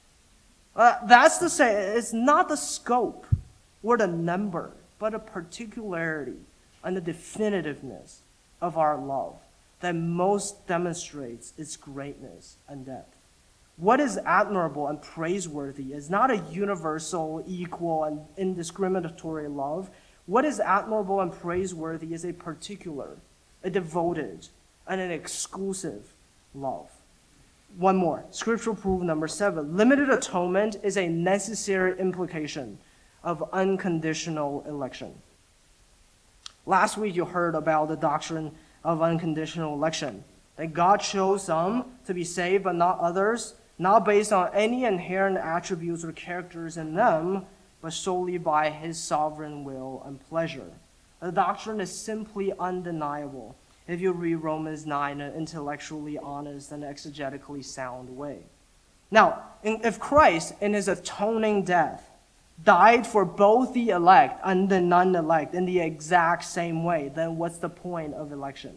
That's to say, it's not the scope or the number, but a particularity and the definitiveness of our love that most demonstrates its greatness and depth. What is admirable and praiseworthy is not a universal, equal, and indiscriminatory love. What is admirable and praiseworthy is a particular, a devoted, and an exclusive love. One more, scriptural proof number 7. Limited atonement is a necessary implication of unconditional election. Last week you heard about the doctrine of unconditional election, that God chose some to be saved but not others, not based on any inherent attributes or characters in them, but solely by his sovereign will and pleasure. The doctrine is simply undeniable if you read Romans 9 in an intellectually honest and exegetically sound way. Now, if Christ, in his atoning death, died for both the elect and the non-elect in the exact same way, then what's the point of election?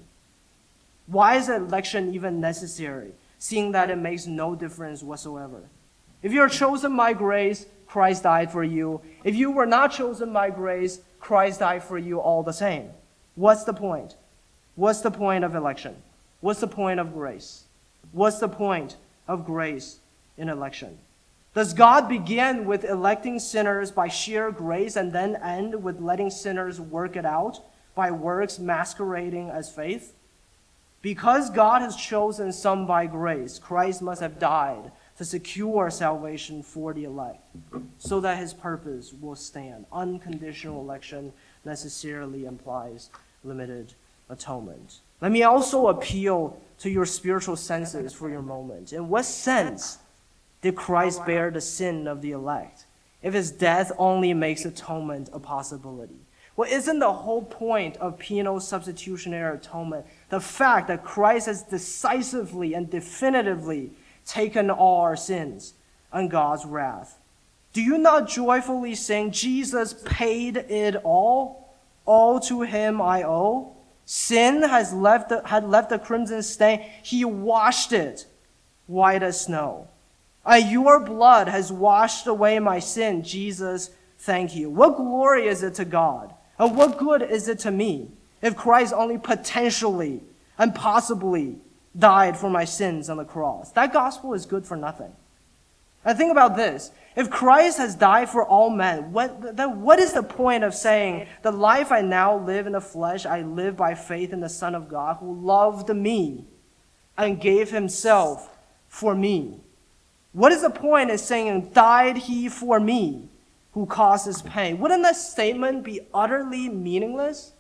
Why is election even necessary, seeing that it makes no difference whatsoever? If you're chosen by grace, Christ died for you. If you were not chosen by grace, Christ died for you all the same. What's the point? What's the point of election? What's the point of grace? What's the point of grace in election? Does God begin with electing sinners by sheer grace and then end with letting sinners work it out by works masquerading as faith? Because God has chosen some by grace, Christ must have died to secure salvation for the elect, so that his purpose will stand. Unconditional election necessarily implies limited atonement. Let me also appeal to your spiritual senses for your moment. In what sense did Christ bear the sin of the elect if his death only makes atonement a possibility? Well, isn't the whole point of penal substitutionary atonement the fact that Christ has decisively and definitively taken all our sins and God's wrath? Do you not joyfully sing, Jesus paid it all to him I owe? Sin had left the crimson stain, he washed it white as snow. Your blood has washed away my sin, Jesus, thank you. What glory is it to God? And what good is it to me if Christ only potentially and possibly died for my sins on the cross? That gospel is good for nothing. And think about this. If Christ has died for all men, then what is the point of saying, the life I now live in the flesh, I live by faith in the Son of God who loved me and gave himself for me? What is the point in saying, died he for me who causes pain? Wouldn't that statement be utterly meaningless?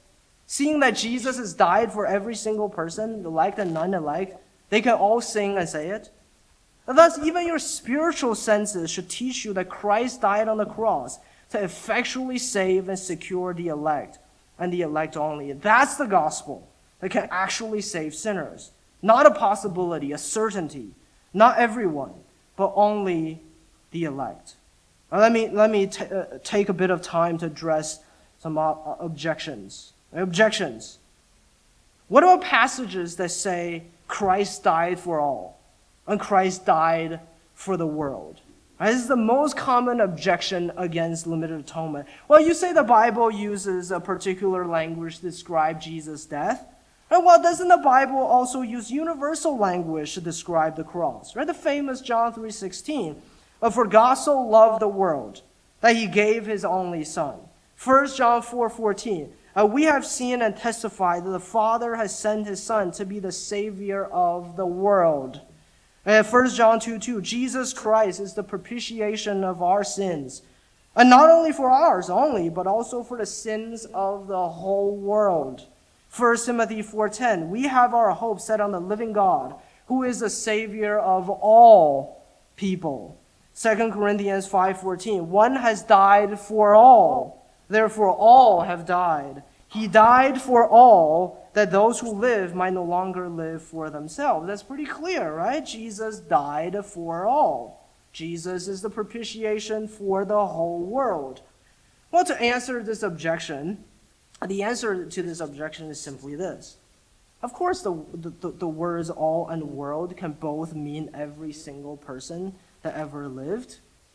Seeing that Jesus has died for every single person, elect and non-elect, they can all sing and say it. And thus, even your spiritual senses should teach you that Christ died on the cross to effectually save and secure the elect, and the elect only. That's the gospel that can actually save sinners. Not a possibility, a certainty. Not everyone, but only the elect. Now let me take a bit of time to address some objections. Objections. What about passages that say Christ died for all, and Christ died for the world? This is the most common objection against limited atonement. Well, you say the Bible uses a particular language to describe Jesus' death. And well, doesn't the Bible also use universal language to describe the cross? Right? The famous John 3:16. For God so loved the world that he gave his only Son. 1 John 4:14. We have seen and testified that the Father has sent his Son to be the Savior of the world. 1 John 2:2, Jesus Christ is the propitiation of our sins. And not only for ours only, but also for the sins of the whole world. 1 Timothy 4:10, we have our hope set on the living God, who is the Savior of all people. 2 Corinthians 5:14, one has died for all, therefore all have died. He died for all, that those who live might no longer live for themselves. That's pretty clear, right? Jesus died for all. Jesus is the propitiation for the whole world. Well, to answer this objection, the answer to this objection is simply this. Of course, the words all and world can both mean every single person that ever lived.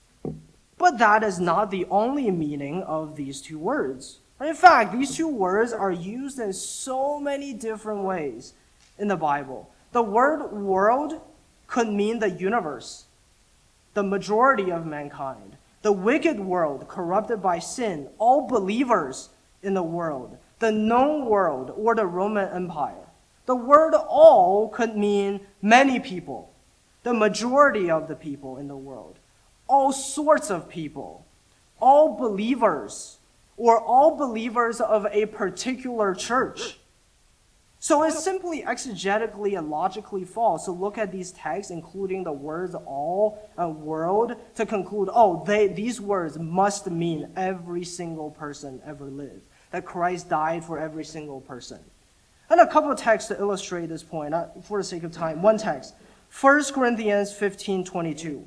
But that is not the only meaning of these two words. In fact, these two words are used in so many different ways in the Bible. The word world could mean the universe, the majority of mankind, the wicked world corrupted by sin, all believers in the world, the known world, or the Roman Empire. The word all could mean many people, the majority of the people in the world, all sorts of people, all believers, or all believers of a particular church. So it's simply exegetically and logically false to look at these texts, including the words all and world, to conclude, these words must mean every single person ever lived, that Christ died for every single person. And a couple of texts to illustrate this point, for the sake of time. One text, 1 Corinthians 15:22.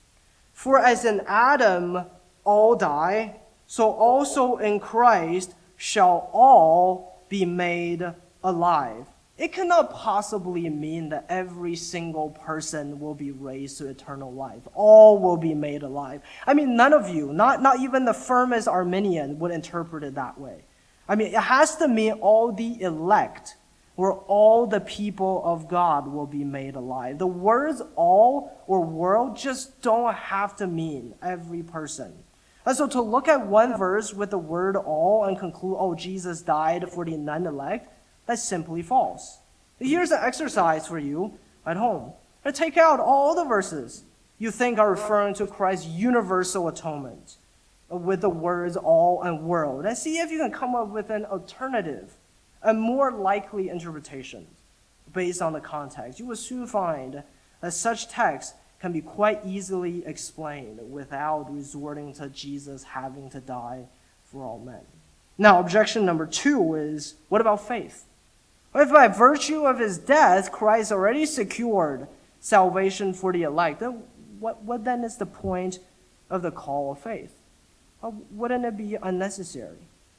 For as in Adam all die, so also in Christ shall all be made alive. It cannot possibly mean that every single person will be raised to eternal life. All will be made alive. I mean, none of you, not even the firmest Arminian, would interpret it that way. I mean, it has to mean all the elect, or all the people of God will be made alive. The words all or world just don't have to mean every person. And so to look at one verse with the word all and conclude, Jesus died for the non-elect, that's simply false. Here's an exercise for you at home. Take out all the verses you think are referring to Christ's universal atonement with the words all and world, and see if you can come up with an alternative, a more likely interpretation based on the context. You will soon find that such texts can be quite easily explained without resorting to Jesus having to die for all men. Now, objection number 2 is, what about faith? If by virtue of his death, Christ already secured salvation for the elect, then what then is the point of the call of faith? Wouldn't it be unnecessary?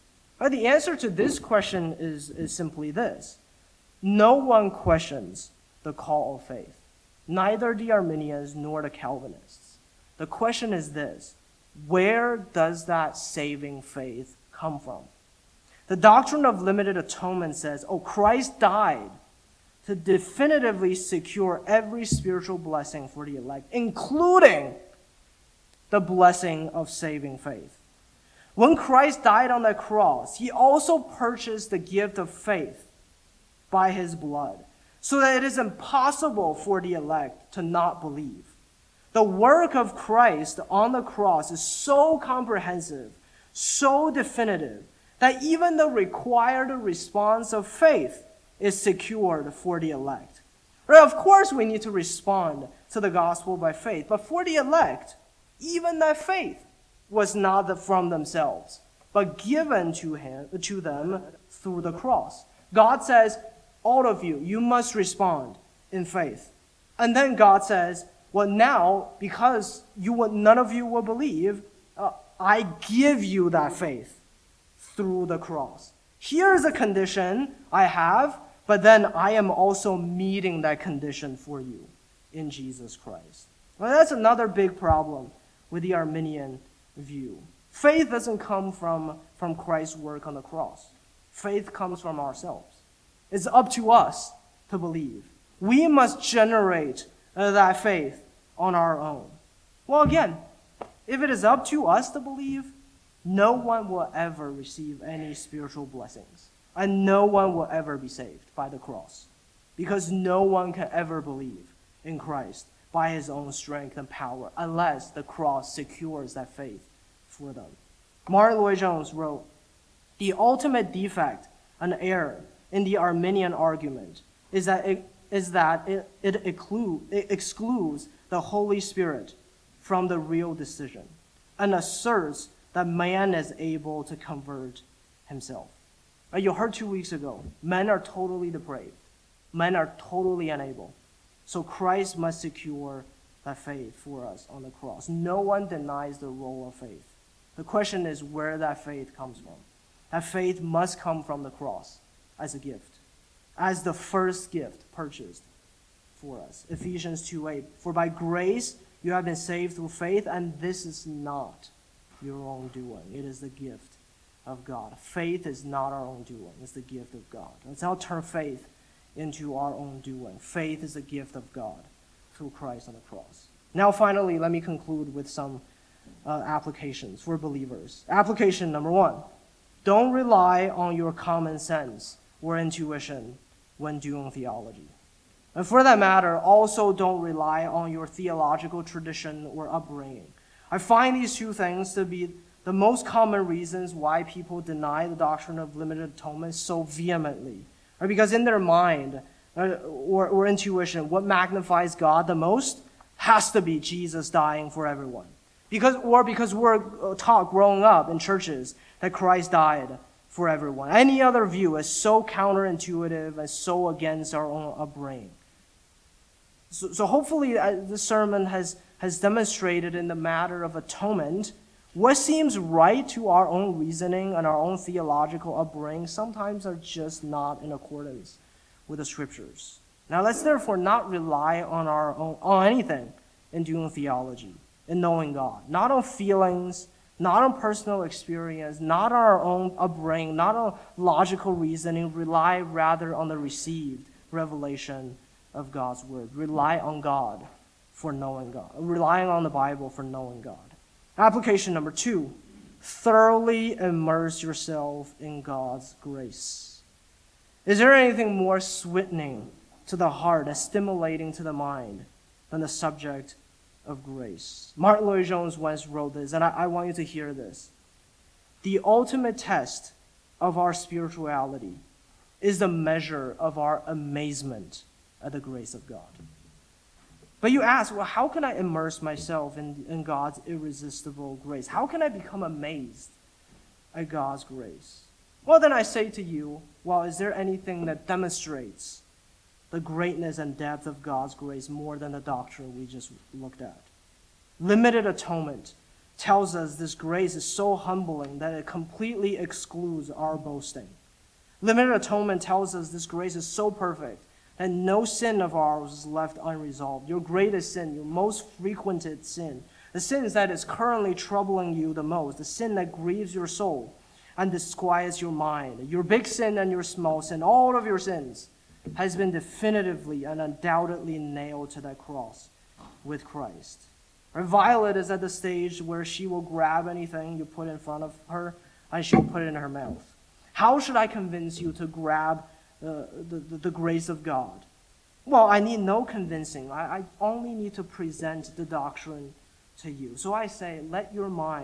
The answer to this question is simply this. No one questions the call of faith. Neither the Arminians nor the Calvinists. The question is this: where does that saving faith come from? The doctrine of limited atonement says, Christ died to definitively secure every spiritual blessing for the elect, including the blessing of saving faith. When Christ died on the cross, he also purchased the gift of faith by his blood, so that it is impossible for the elect to not believe. The work of Christ on the cross is so comprehensive, so definitive, that even the required response of faith is secured for the elect. Right? Of course, we need to respond to the gospel by faith, but for the elect, even that faith was not from themselves, but given to them through the cross. God says, all of you, you must respond in faith. And then God says, well, now, because none of you will believe, I give you that faith through the cross. Here's a condition I have, but then I am also meeting that condition for you in Jesus Christ. Well, that's another big problem with the Arminian view. Faith doesn't come from Christ's work on the cross. Faith comes from ourselves. It's up to us to believe. We must generate that faith on our own. Well, again, if it is up to us to believe, no one will ever receive any spiritual blessings. And no one will ever be saved by the cross. Because no one can ever believe in Christ by his own strength and power unless the cross secures that faith for them. Martin Lloyd-Jones wrote, "The ultimate defect and error in the Arminian argument is that it excludes the Holy Spirit from the real decision and asserts that man is able to convert himself." You heard 2 weeks ago, men are totally depraved. Men are totally unable. So Christ must secure that faith for us on the cross. No one denies the role of faith. The question is where that faith comes from. That faith must come from the cross as a gift, as the first gift purchased for us. Ephesians 2:8, "For by grace you have been saved through faith, and this is not your own doing. It is the gift of God." Faith is not our own doing. It's the gift of God. Let's not turn faith into our own doing. Faith is the gift of God through Christ on the cross. Now, finally, let me conclude with some applications for believers. Application number 1, don't rely on your common sense or intuition when doing theology. And for that matter, also don't rely on your theological tradition or upbringing. I find these two things to be the most common reasons why people deny the doctrine of limited atonement so vehemently. Right? Because in their mind or intuition, what magnifies God the most has to be Jesus dying for everyone. Because we're taught growing up in churches that Christ died for everyone. Any other view is so counterintuitive and so against our own upbringing. So hopefully this sermon has demonstrated in the matter of atonement what seems right to our own reasoning and our own theological upbringing sometimes are just not in accordance with the scriptures. Now let's therefore not rely on anything in doing theology, in knowing God. Not on feelings, not on personal experience, not on our own upbringing, not on logical reasoning. Rely rather on the received revelation of God's word. Rely on God for knowing God. Relying on the Bible for knowing God. Application number 2, thoroughly immerse yourself in God's grace. Is there anything more sweetening to the heart and stimulating to the mind than the subject of grace? Martin Lloyd-Jones once wrote this, and I want you to hear this. The ultimate test of our spirituality is the measure of our amazement at the grace of God. But you ask, well, how can I immerse myself in God's irresistible grace? How can I become amazed at God's grace? Well, then I say to you, well, is there anything that demonstrates the greatness and depth of God's grace more than the doctrine we just looked at? Limited atonement tells us this grace is so humbling that it completely excludes our boasting. Limited atonement tells us this grace is so perfect and no sin of ours is left unresolved. Your greatest sin, your most frequented sin, the sin that is currently troubling you the most, the sin that grieves your soul and disquiets your mind, your big sin and your small sin, all of your sins has been definitively and undoubtedly nailed to that cross with Christ. Or Violet is at the stage where she will grab anything you put in front of her and she will put it in her mouth. How should I convince you to grab the grace of God? Well, I need no convincing. I only need to present the doctrine to you. So I say, let your mind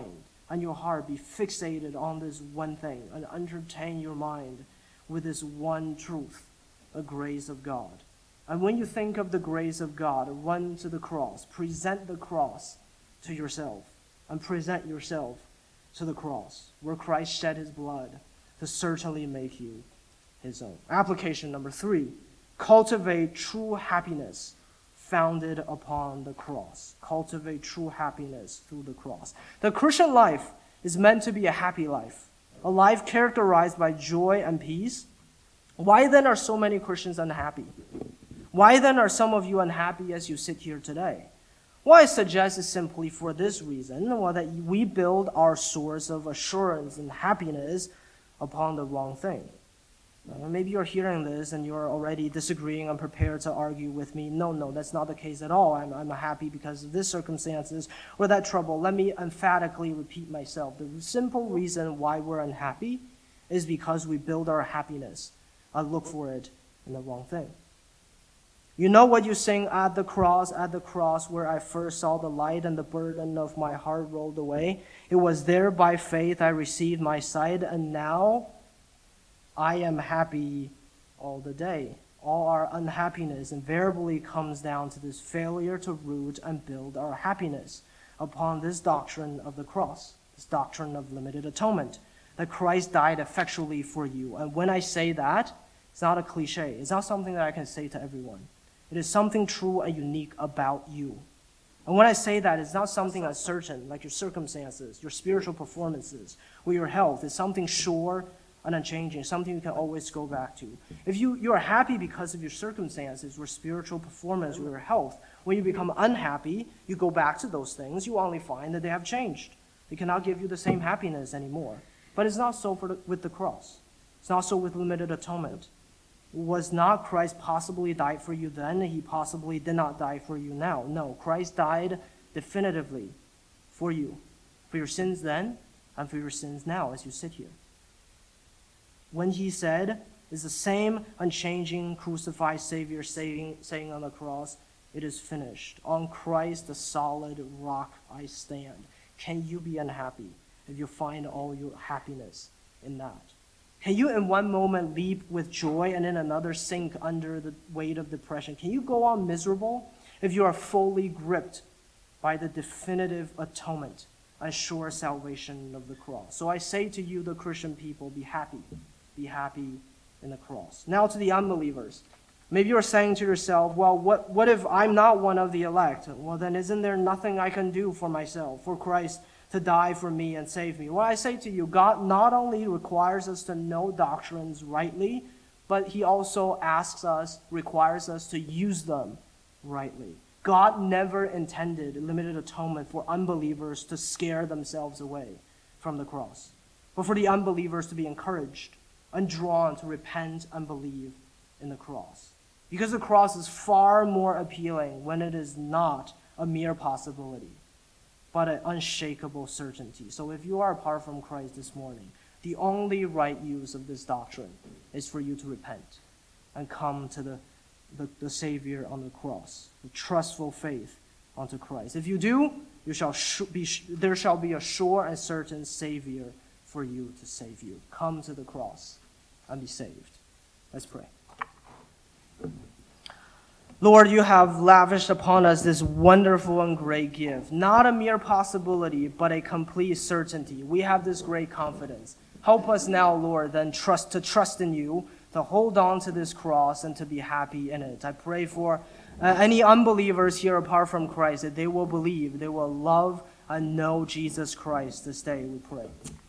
and your heart be fixated on this one thing and entertain your mind with this one truth, the grace of God. And when you think of the grace of God, run to the cross, present the cross to yourself, and present yourself to the cross, where Christ shed his blood to certainly make you his own. Application number 3, cultivate true happiness founded upon the cross. Cultivate true happiness through the cross. The Christian life is meant to be a happy life, a life characterized by joy and peace. Why then are so many Christians unhappy? Why then are some of you unhappy as you sit here today? What I suggest is simply for this reason, that we build our source of assurance and happiness upon the wrong thing. Maybe you're hearing this and you're already disagreeing and prepared to argue with me. No, that's not the case at all. I'm happy because of this circumstances or that trouble. Let me emphatically repeat myself. The simple reason why we're unhappy is because we build our happiness and look for it in the wrong thing. You know what you sing, at the cross where I first saw the light and the burden of my heart rolled away. It was there by faith I received my sight, and now I am happy all the day. All our unhappiness invariably comes down to this failure to root and build our happiness upon this doctrine of the cross, this doctrine of limited atonement, that Christ died effectually for you. And when I say that, it's not a cliche. It's not something that I can say to everyone. It is something true and unique about you. And when I say that, it's not something uncertain, like your circumstances, your spiritual performances, or your health. It's something sure and unchanging, something you can always go back to. If you are happy because of your circumstances, or spiritual performance, or your health, when you become unhappy, you go back to those things, you only find that they have changed. They cannot give you the same happiness anymore. But it's not so with the cross. It's not so with limited atonement. Was not Christ possibly died for you then? He possibly did not die for you now. No, Christ died definitively for you, for your sins then and for your sins now as you sit here. When he said, is the same unchanging crucified Savior saying on the cross, it is finished. On Christ, the solid rock I stand. Can you be unhappy if you find all your happiness in that? Can you in one moment leap with joy and in another sink under the weight of depression? Can you go on miserable if you are fully gripped by the definitive atonement and sure salvation of the cross? So I say to you, the Christian people, be happy. Be happy in the cross. Now to the unbelievers. Maybe you're saying to yourself, well, what if I'm not one of the elect? Well, then isn't there nothing I can do for myself, for Christ to die for me and save me? Well, I say to you, God not only requires us to know doctrines rightly, but he also requires us to use them rightly. God never intended limited atonement for unbelievers to scare themselves away from the cross, but for the unbelievers to be encouraged and drawn to repent and believe in the cross. Because the cross is far more appealing when it is not a mere possibility, but an unshakable certainty. So if you are apart from Christ this morning, the only right use of this doctrine is for you to repent and come to the Savior on the cross, the trustful faith unto Christ. If you do, there shall be a sure and certain Savior for you to save you. Come to the cross and be saved. Let's pray. Lord, you have lavished upon us this wonderful and great gift, not a mere possibility, but a complete certainty. We have this great confidence. Help us now, Lord, then to trust in you, to hold on to this cross and to be happy in it. I pray for any unbelievers here apart from Christ, that they will believe, they will love and know Jesus Christ this day, we pray.